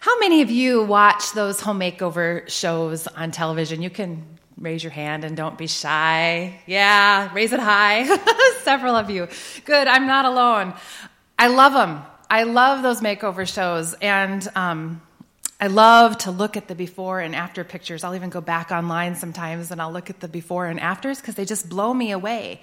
How many of you watch those home makeover shows on television? You can raise your hand and don't be shy. Yeah, raise it high. Several of you. Good, I'm not alone. I love them. I love those makeover shows, and I love to look at the before and after pictures. I'll even go back online sometimes and I'll look at the before and afters because they just blow me away.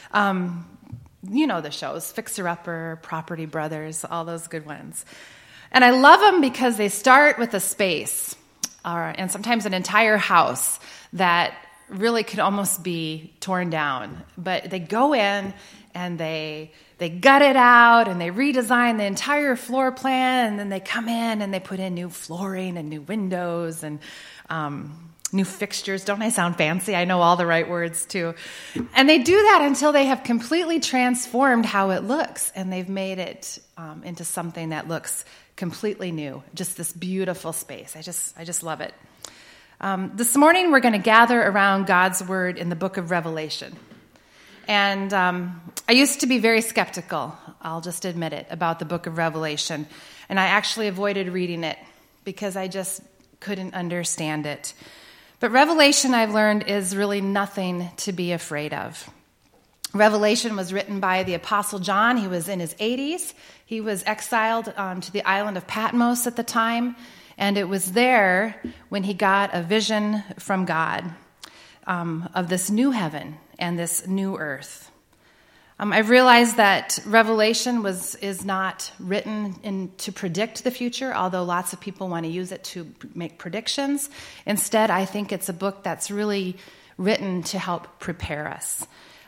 You know the shows, Fixer Upper, Property Brothers, all those good ones. And I love them because they start with a space, and sometimes an entire house that really could almost be torn down. But they go in and they gut it out and they redesign the entire floor plan, and then they come in and they put in new flooring and new windows and new fixtures. Don't I sound fancy? I know all the right words too. And they do that until they have completely transformed how it looks, and they've made it into something that looks completely new. Just this beautiful space. I just love it. This morning we're going to gather around God's Word in the book of Revelation. And I used to be very skeptical, I'll just admit it, about the book of Revelation. And I actually avoided reading it because I just couldn't understand it. But Revelation, I've learned, is really nothing to be afraid of. Revelation was written by the Apostle John. He was in his 80s. He was exiled to the island of Patmos at the time. And it was there when he got a vision from God of this new heaven and this new earth. I've realized that Revelation is not written to predict the future, although lots of people want to use it to make predictions. Instead, I think it's a book that's really written to help prepare us.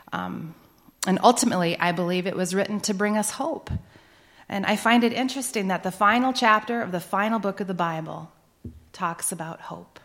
And ultimately, I believe it was written to bring us hope. And I find it interesting that the final chapter of the final book of the Bible talks about hope.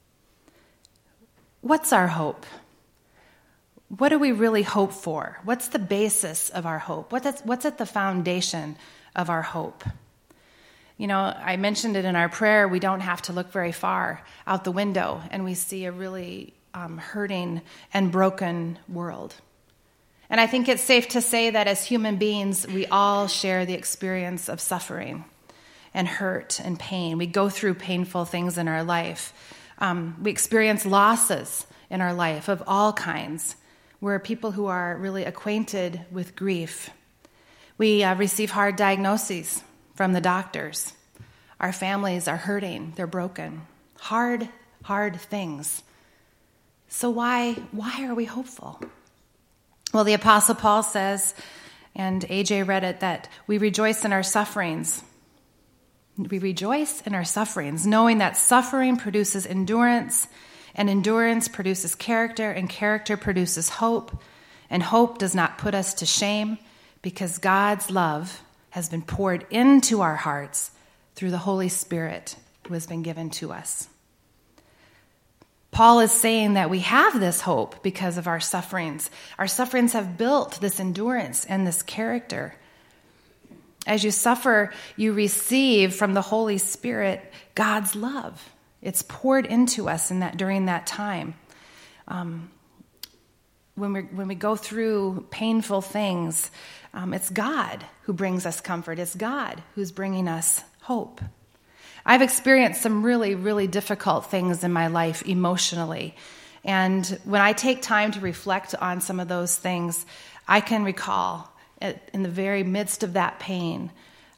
What's our hope? What do we really hope for? What's the basis of our hope? What's at the foundation of our hope? You know, I mentioned it in our prayer, we don't have to look very far out the window, and we see a really hurting and broken world. And I think it's safe to say that as human beings, we all share the experience of suffering and hurt and pain. We go through painful things in our life. We experience losses in our life of all kinds. We're people who are really acquainted with grief. We receive hard diagnoses from the doctors. Our families are hurting. They're broken. Hard things. So why are we hopeful? Well, the Apostle Paul says, and AJ read it, that we rejoice in our sufferings. We rejoice in our sufferings, knowing that suffering produces endurance, and endurance produces character, and character produces hope, and hope does not put us to shame, because God's love has been poured into our hearts through the Holy Spirit who has been given to us. Paul is saying that we have this hope because of our sufferings. Our sufferings have built this endurance and this character. As you suffer, you receive from the Holy Spirit God's love. It's poured into us during that time. When we go through painful things, it's God who brings us comfort. It's God who's bringing us hope. I've experienced some really, really difficult things in my life emotionally. And when I take time to reflect on some of those things, I can recall in the very midst of that pain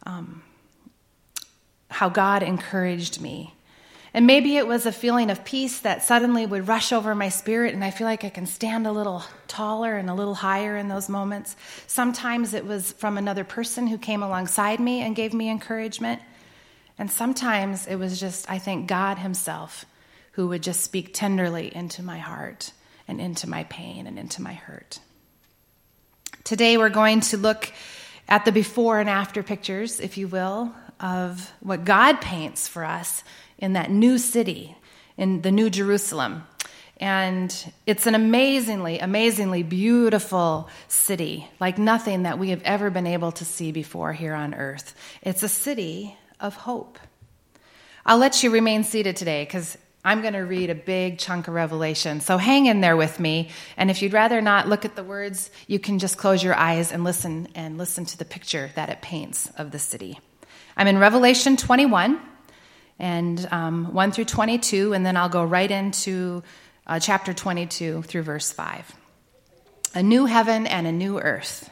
how God encouraged me. And maybe it was a feeling of peace that suddenly would rush over my spirit, and I feel like I can stand a little taller and a little higher in those moments. Sometimes it was from another person who came alongside me and gave me encouragement. And sometimes it was just, I think, God himself who would just speak tenderly into my heart and into my pain and into my hurt. Today we're going to look at the before and after pictures, if you will, of what God paints for us in that new city, in the New Jerusalem. And it's an amazingly, amazingly beautiful city, like nothing that we have ever been able to see before here on earth. It's a city of hope. I'll let you remain seated today because I'm going to read a big chunk of Revelation. So hang in there with me. And if you'd rather not look at the words, you can just close your eyes and listen to the picture that it paints of the city. I'm in Revelation 21, and 1 through 22, and then I'll go right into chapter 22 through verse 5. A new heaven and a new earth.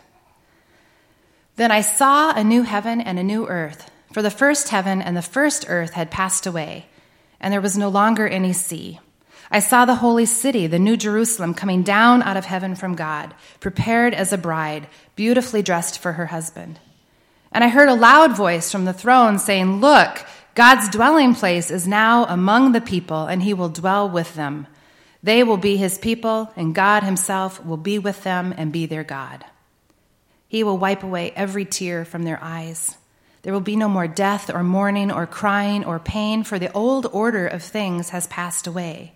Then I saw a new heaven and a new earth, for the first heaven and the first earth had passed away, and there was no longer any sea. I saw the holy city, the new Jerusalem, coming down out of heaven from God, prepared as a bride, beautifully dressed for her husband. And I heard a loud voice from the throne saying, "Look, God's dwelling place is now among the people, and he will dwell with them. They will be his people, and God himself will be with them and be their God. He will wipe away every tear from their eyes. There will be no more death or mourning or crying or pain, for the old order of things has passed away."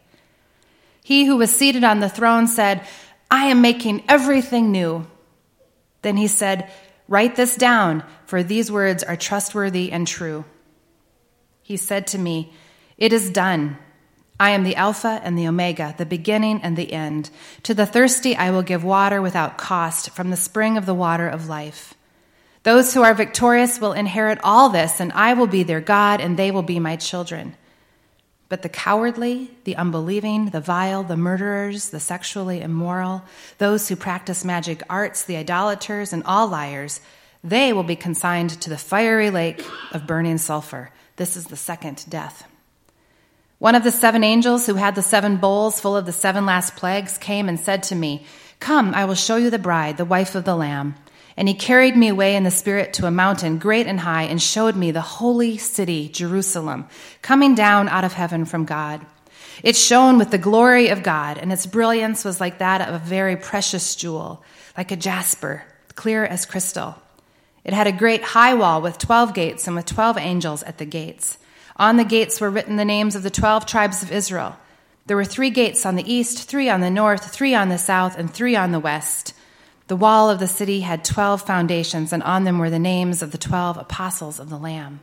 He who was seated on the throne said, "I am making everything new." Then he said, "Write this down, for these words are trustworthy and true." He said to me, "It is done. I am the Alpha and the Omega, the beginning and the end. To the thirsty I will give water without cost from the spring of the water of life. Those who are victorious will inherit all this, and I will be their God, and they will be my children. But the cowardly, the unbelieving, the vile, the murderers, the sexually immoral, those who practice magic arts, the idolaters, and all liars, they will be consigned to the fiery lake of burning sulfur. This is the second death." One of the 7 angels who had the 7 bowls full of the 7 last plagues came and said to me, "Come, I will show you the bride, the wife of the Lamb." And he carried me away in the Spirit to a mountain great and high and showed me the holy city, Jerusalem, coming down out of heaven from God. It shone with the glory of God, and its brilliance was like that of a very precious jewel, like a jasper, clear as crystal. It had a great high wall with 12 gates and with 12 angels at the gates. On the gates were written the names of the 12 tribes of Israel. There were 3 gates on the east, 3 on the north, 3 on the south, and 3 on the west. The wall of the city had 12 foundations, and on them were the names of the 12 apostles of the Lamb.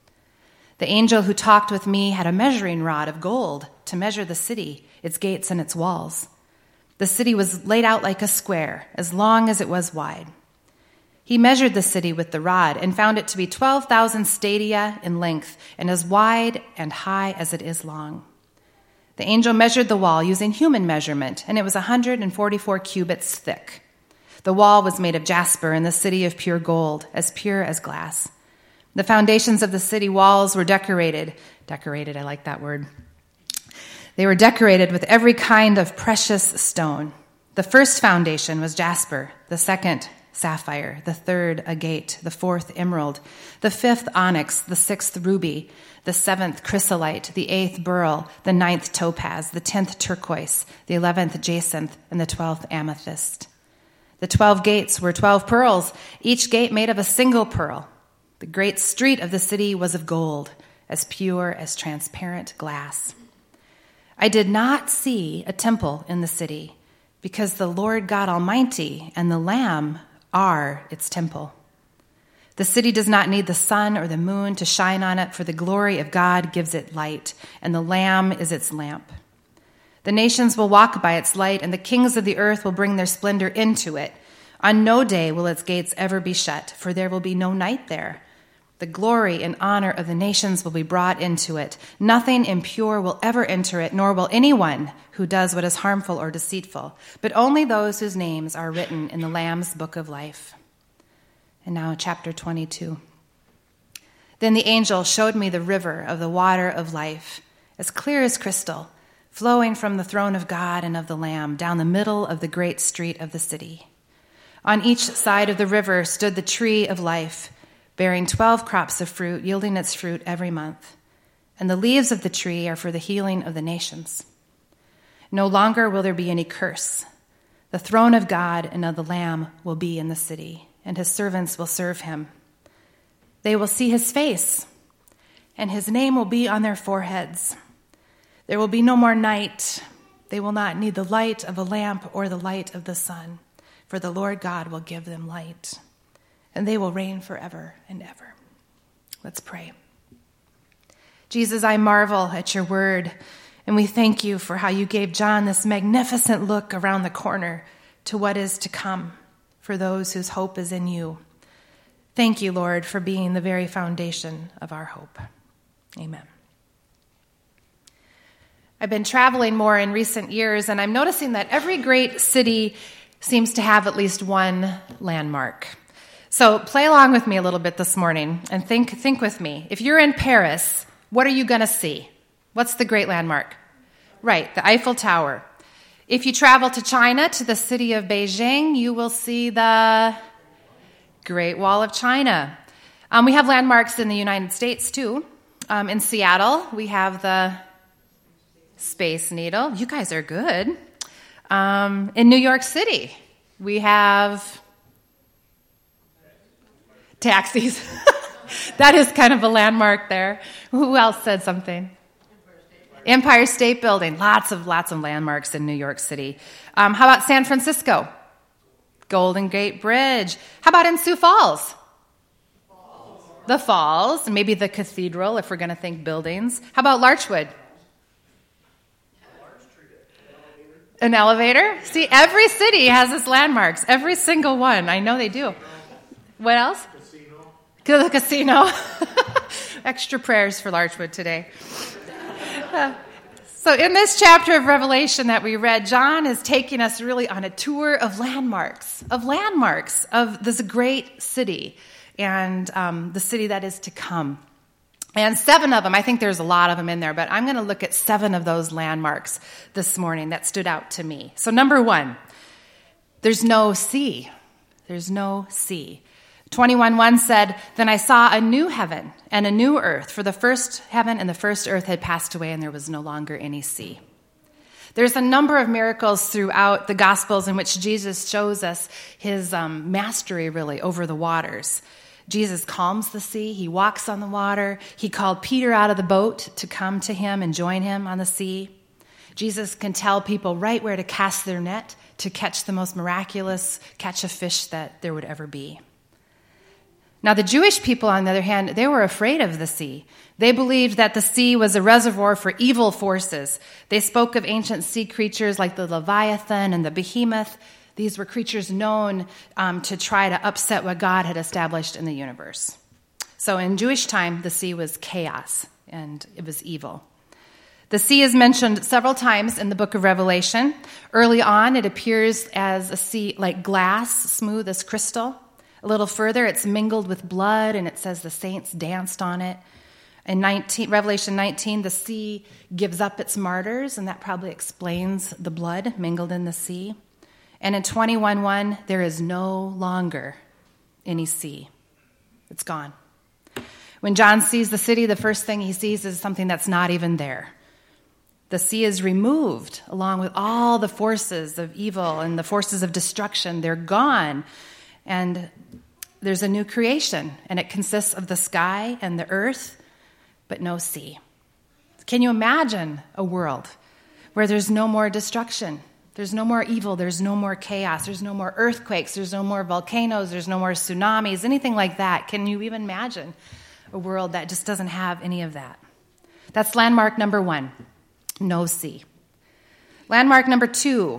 The angel who talked with me had a measuring rod of gold to measure the city, its gates and its walls. The city was laid out like a square, as long as it was wide. He measured the city with the rod and found it to be 12,000 stadia in length and as wide and high as it is long. The angel measured the wall using human measurement, and it was 144 cubits thick. The wall was made of jasper and the city of pure gold, as pure as glass. The foundations of the city walls were decorated, I like that word. They were decorated with every kind of precious stone. The first foundation was jasper, the second sapphire, the third agate, the fourth emerald, the fifth onyx, the sixth ruby, the 7th chrysolite, the 8th beryl, the 9th topaz, the 10th turquoise, the 11th jacinth, and the 12th amethyst. The 12 gates were 12 pearls, each gate made of a single pearl. The great street of the city was of gold, as pure as transparent glass. I did not see a temple in the city, because the Lord God Almighty and the Lamb are its temple. The city does not need the sun or the moon to shine on it, for the glory of God gives it light, and the Lamb is its lamp. The nations will walk by its light, and the kings of the earth will bring their splendor into it. On no day will its gates ever be shut, for there will be no night there. The glory and honor of the nations will be brought into it. Nothing impure will ever enter it, nor will anyone who does what is harmful or deceitful, but only those whose names are written in the Lamb's book of life. And now chapter 22. Then the angel showed me the river of the water of life, as clear as crystal, flowing from the throne of God and of the Lamb down the middle of the great street of the city. On each side of the river stood the tree of life, bearing 12 crops of fruit, yielding its fruit every month. And the leaves of the tree are for the healing of the nations. No longer will there be any curse. The throne of God and of the Lamb will be in the city, and his servants will serve him. They will see his face, and his name will be on their foreheads. There will be no more night. They will not need the light of a lamp or the light of the sun, for the Lord God will give them light, and they will reign forever and ever. Let's pray. Jesus, I marvel at your word, and we thank you for how you gave John this magnificent look around the corner to what is to come for those whose hope is in you. Thank you, Lord, for being the very foundation of our hope. Amen. I've been traveling more in recent years, and I'm noticing that every great city seems to have at least one landmark. So play along with me a little bit this morning and think with me. If you're in Paris, what are you going to see? What's the great landmark? Right, the Eiffel Tower. If you travel to China, to the city of Beijing, you will see the Great Wall of China. We have landmarks in the United States, too. In Seattle, we have the Space Needle. You guys are good. In New York City, we have taxis. That is kind of a landmark there. Who else said something? Empire State Building. Lots of landmarks in New York City. How about San Francisco? Golden Gate Bridge. How about in Sioux Falls? The Falls. Maybe the cathedral, if we're going to think buildings. How about Larchwood? An elevator? See, every city has its landmarks. Every single one. I know they do. What else? The casino. Extra prayers for Larchwood today. So in this chapter of Revelation that we read, John is taking us really on a tour of landmarks of this great city and the city that is to come. And 7 of them, I think there's a lot of them in there, but I'm going to look at 7 of those landmarks this morning that stood out to me. So number 1, there's no sea. There's no sea. 21:1 said, "Then I saw a new heaven and a new earth, for the first heaven and the first earth had passed away, and there was no longer any sea." There's a number of miracles throughout the Gospels in which Jesus shows us his mastery, really, over the waters. Jesus calms the sea. He walks on the water. He called Peter out of the boat to come to him and join him on the sea. Jesus can tell people right where to cast their net to catch the most miraculous catch of fish that there would ever be. Now, the Jewish people, on the other hand, they were afraid of the sea. They believed that the sea was a reservoir for evil forces. They spoke of ancient sea creatures like the Leviathan and the Behemoth. These were creatures known to try to upset what God had established in the universe. So in Jewish time, the sea was chaos, and it was evil. The sea is mentioned several times in the book of Revelation. Early on, it appears as a sea like glass, smooth as crystal. A little further, it's mingled with blood, and it says the saints danced on it. In Revelation 19, the sea gives up its martyrs, and that probably explains the blood mingled in the sea. And in 21:1, there is no longer any sea. It's gone. When John sees the city, the first thing he sees is something that's not even there. The sea is removed along with all the forces of evil and the forces of destruction. They're gone. And there's a new creation, and it consists of the sky and the earth, but no sea. Can you imagine a world where there's no more destruction? There's no more evil. There's no more chaos. There's no more earthquakes. There's no more volcanoes. There's no more tsunamis, anything like that. Can you even imagine a world that just doesn't have any of that? That's landmark number 1, no sea. Landmark number 2,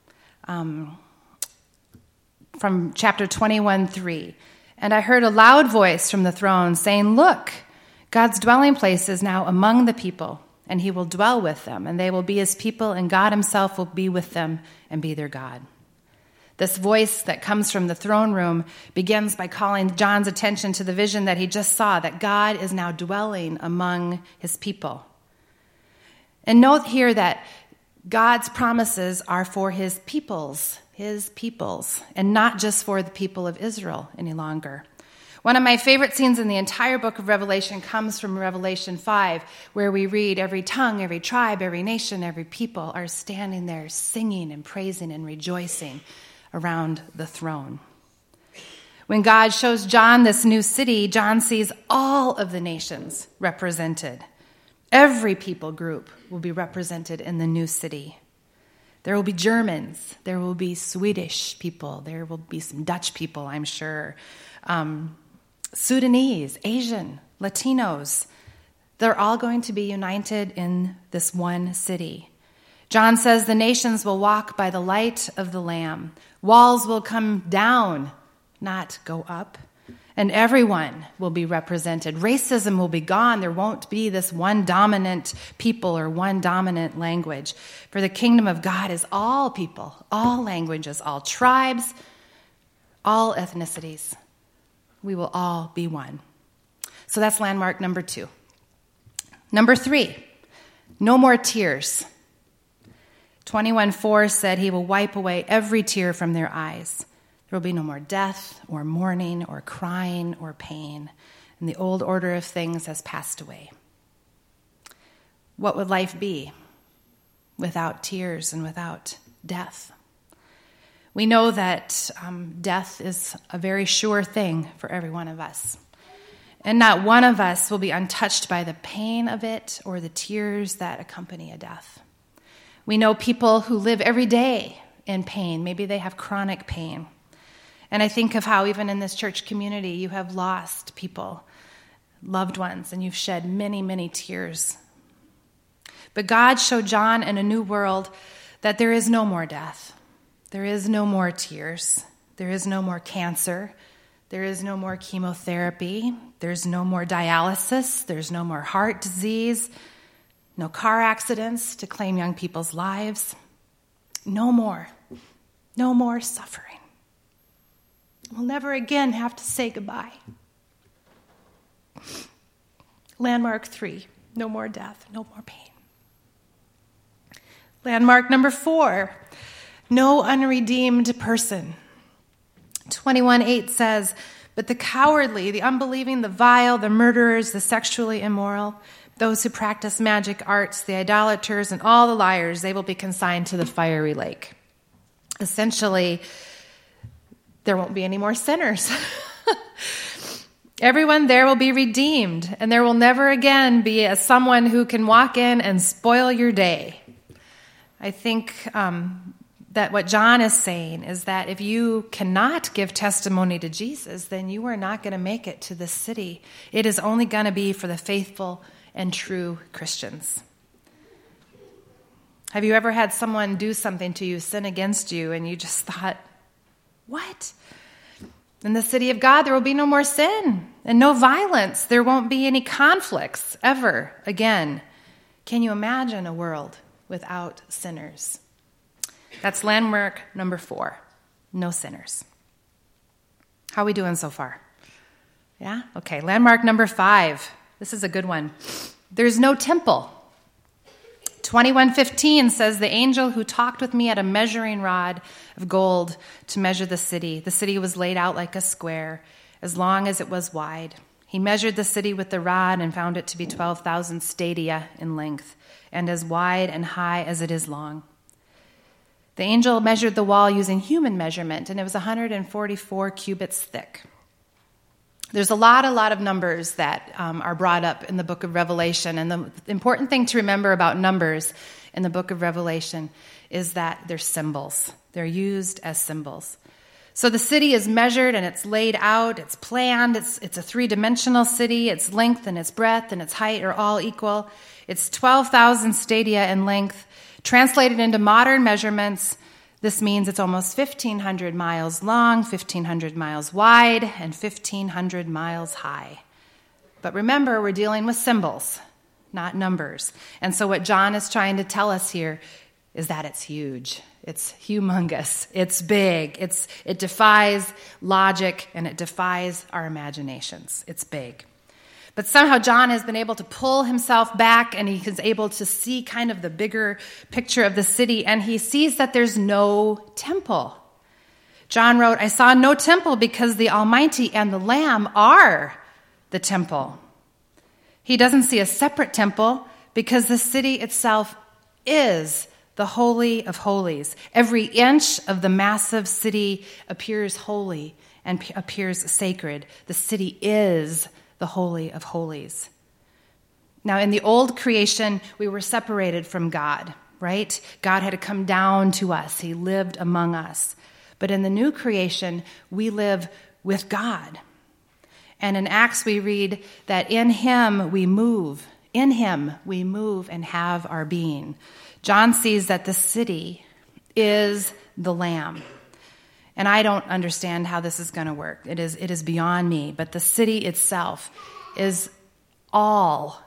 from chapter 21:3. "And I heard a loud voice from the throne saying, 'Look, God's dwelling place is now among the people, and he will dwell with them, and they will be his people, and God himself will be with them and be their God.'" This voice that comes from the throne room begins by calling John's attention to the vision that he just saw, that God is now dwelling among his people. And note here that God's promises are for his peoples, and not just for the people of Israel any longer. One of my favorite scenes in the entire book of Revelation comes from Revelation 5, where we read, "Every tongue, every tribe, every nation, every people are standing there singing and praising and rejoicing around the throne." When God shows John this new city, John sees all of the nations represented. Every people group will be represented in the new city. There will be Germans. There will be Swedish people. There will be some Dutch people, I'm sure. Sudanese, Asian, Latinos. They're all going to be united in this one city. John says the nations will walk by the light of the Lamb. Walls will come down, not go up. and everyone will be represented. Racism will be gone. There won't be this one dominant people or one dominant language. For the kingdom of God is all people, all languages, all tribes, all ethnicities. We will all be one. So that's landmark number 2. Number 3, no more tears. 21:4 said he will wipe away every tear from their eyes. There will be no more death or mourning or crying or pain, and the old order of things has passed away. What would life be without tears and without death? We know that death is a very sure thing for every one of us. And not one of us will be untouched by the pain of it or the tears that accompany a death. We know people who live every day in pain. Maybe they have chronic pain. And I think of how even in this church community, you have lost people, loved ones, and you've shed many, many tears. But God showed John in a new world that there is no more death. There is no more tears. There is no more cancer. There is no more chemotherapy. There's no more dialysis. There's no more heart disease. No car accidents to claim young people's lives. No more. No more suffering. We'll never again have to say goodbye. Landmark 3, no more death, no more pain. Landmark number 4, no unredeemed person. 21:8 says, but the cowardly, the unbelieving, the vile, the murderers, the sexually immoral, those who practice magic arts, the idolaters, and all the liars, they will be consigned to the fiery lake. Essentially, there won't be any more sinners. Everyone there will be redeemed, and there will never again be someone who can walk in and spoil your day. I think that what John is saying is that if you cannot give testimony to Jesus, then you are not going to make it to this city. It is only going to be for the faithful and true Christians. Have you ever had someone do something to you, sin against you, and you just thought, what? In the city of God, there will be no more sin and no violence. There won't be any conflicts ever again. Can you imagine a world without sinners? That's landmark number 4, no sinners. How are we doing so far? Yeah? Okay, landmark number 5. This is a good one. There's no temple. 21:15 says, the angel who talked with me had a measuring rod of gold to measure the city. The city was laid out like a square, as long as it was wide. He measured the city with the rod and found it to be 12,000 stadia in length, and as wide and high as it is long. The angel measured the wall using human measurement, and it was 144 cubits thick. There's a lot of numbers that are brought up in the book of Revelation. And the important thing to remember about numbers in the book of Revelation is that they're symbols. They're used as symbols. So the city is measured and it's laid out, it's planned, it's a 3-dimensional city. Its length and its breadth and its height are all equal. It's 12,000 stadia in length. Translated into modern measurements, this means it's almost 1,500 miles long, 1,500 miles wide, and 1,500 miles high. But remember, we're dealing with symbols, not numbers. And so what John is trying to tell us here is that it's huge. It's humongous. It's big. It defies logic, and it defies our imaginations. It's big. But somehow John has been able to pull himself back, and he is able to see kind of the bigger picture of the city, and he sees that there's no temple. John wrote, I saw no temple because the Almighty and the Lamb are the temple. He doesn't see a separate temple because the city itself is the Holy of Holies. Every inch of the massive city appears holy and appears sacred. The city is the Holy of Holies. Now, in the old creation, we were separated from God, right? God had to come down to us. He lived among us. But in the new creation, we live with God. And in Acts, we read that in him we move. In him we move and have our being. John sees that the city is the Lamb. And I don't understand how this is going to work. It is beyond me. But the city itself is all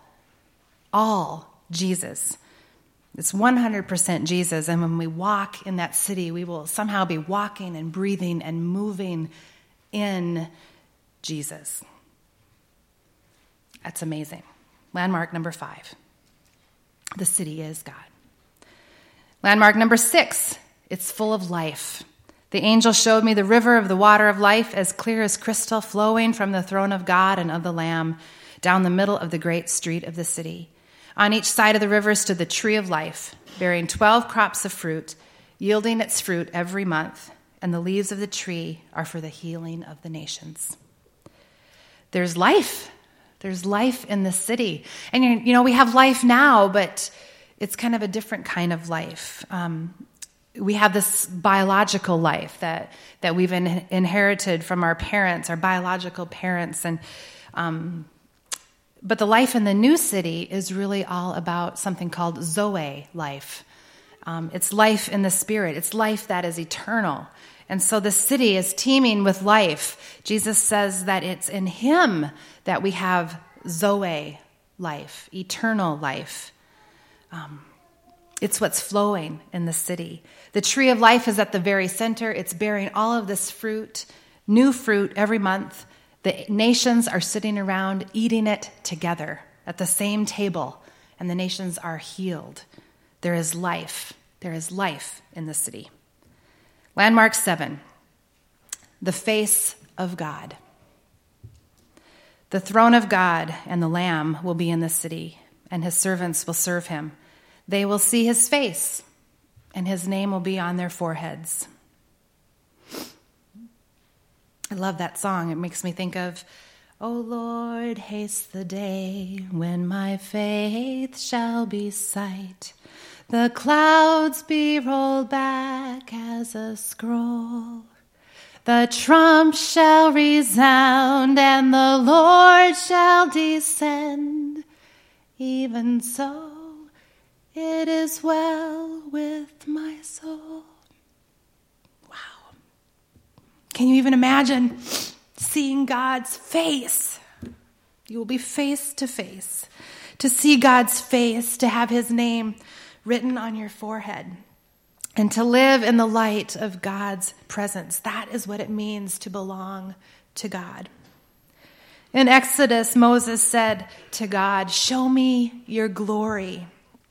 Jesus. It's 100% Jesus. And when we walk in that city, we will somehow be walking and breathing and moving in Jesus. That's amazing. Landmark number 5. The city is God. Landmark number 6. It's full of life. The angel showed me the river of the water of life, as clear as crystal, flowing from the throne of God and of the Lamb down the middle of the great street of the city. On each side of the river stood the tree of life, bearing 12 crops of fruit, yielding its fruit every month, and the leaves of the tree are for the healing of the nations. There's life. There's life in the city. And, we have life now, but it's kind of a different kind of life. We have this biological life that we've inherited from our parents, our biological parents, but the life in the new city is really all about something called Zoe life. It's life in the Spirit. It's life that is eternal. And so the city is teeming with life. Jesus says that it's in Him that we have Zoe life, eternal life. It's what's flowing in the city. The tree of life is at the very center. It's bearing all of this fruit, new fruit every month. The nations are sitting around eating it together at the same table, and the nations are healed. There is life. There is life in the city. Landmark 7, the face of God. The throne of God and the Lamb will be in the city, and His servants will serve Him. They will see His face, and His name will be on their foreheads. I love that song. It makes me think of, "O Lord, haste the day when my faith shall be sight. The clouds be rolled back as a scroll. The trump shall resound and the Lord shall descend. Even so, it is well with my soul." Wow. Can you even imagine seeing God's face? You will be face to face. To see God's face, to have His name written on your forehead, and to live in the light of God's presence. That is what it means to belong to God. In Exodus, Moses said to God, "Show me your glory."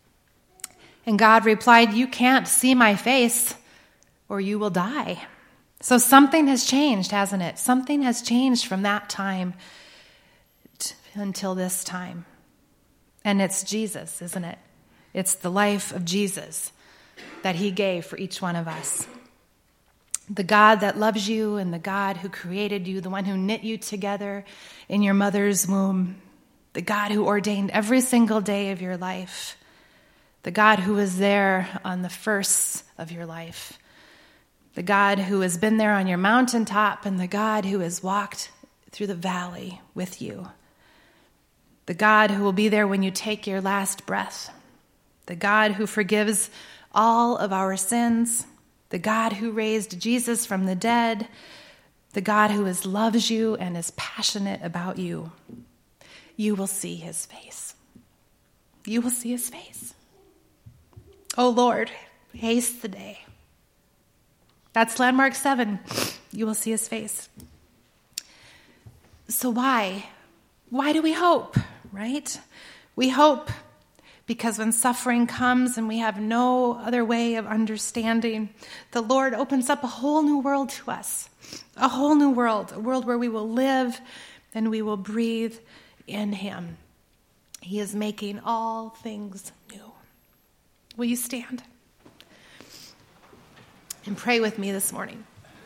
And God replied, "You can't see my face or you will die." So something has changed, hasn't it? Something has changed from that time until this time. And it's Jesus, isn't it? It's the life of Jesus that He gave for each one of us. The God that loves you and the God who created you, the one who knit you together in your mother's womb, the God who ordained every single day of your life, the God who was there on the firsts of your life, the God who has been there on your mountaintop, and the God who has walked through the valley with you, the God who will be there when you take your last breath, the God who forgives all of our sins, the God who raised Jesus from the dead, the God who loves you and is passionate about you. You will see His face. You will see His face. Oh Lord, haste the day. That's Landmark 7. You will see His face. So why? Why do we hope, right? We hope because when suffering comes and we have no other way of understanding, the Lord opens up a whole new world to us. A whole new world, a world where we will live and we will breathe in Him. He is making all things new. Will you stand and pray with me this morning?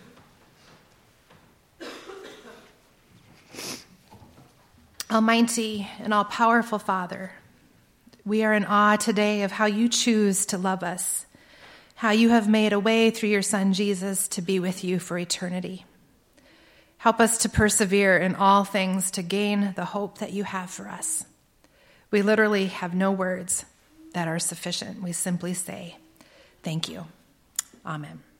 Almighty and all-powerful Father, we are in awe today of how You choose to love us, how You have made a way through Your Son Jesus to be with You for eternity. Help us to persevere in all things to gain the hope that You have for us. We literally have no words that are sufficient. We simply say, thank You. Amen.